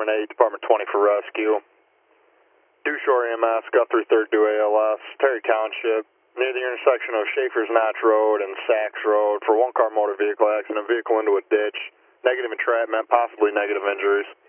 Department 8, Department 20 for rescue. Due Shore EMS, Guthrie 3rd due ALS, Terry Township, near the intersection of Schaefer's Notch Road and Sachs Road for one-car motor vehicle accident, vehicle into a ditch, negative entrapment, possibly negative injuries.